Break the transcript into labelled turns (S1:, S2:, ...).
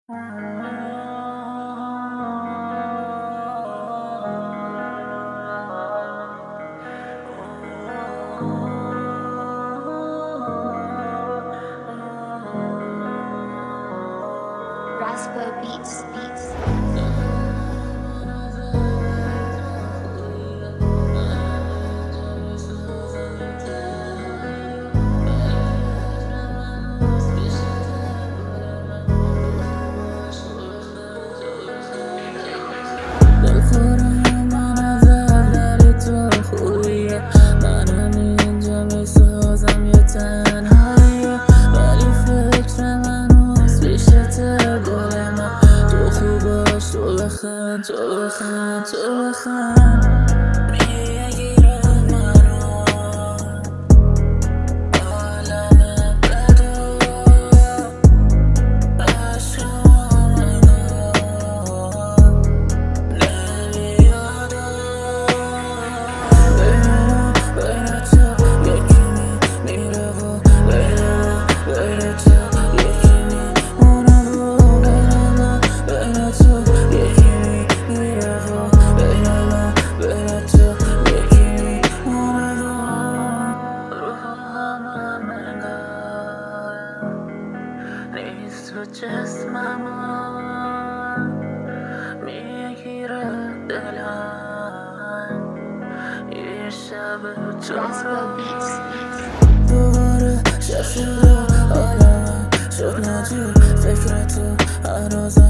S1: Roscoe Beats.
S2: دلخورم من از ولی تو خوبیه منم اینجا میسازم یه تنهاییه ولی فکر منوز پیشته گل من تو خوب باش تو بخند تو بخند تو بخند میگیرم منو عالم بدو عشقم تو جسمم میگیره دلم یه شب تو رو دوباره شب شده حالم شد نجور فکر تو هر روز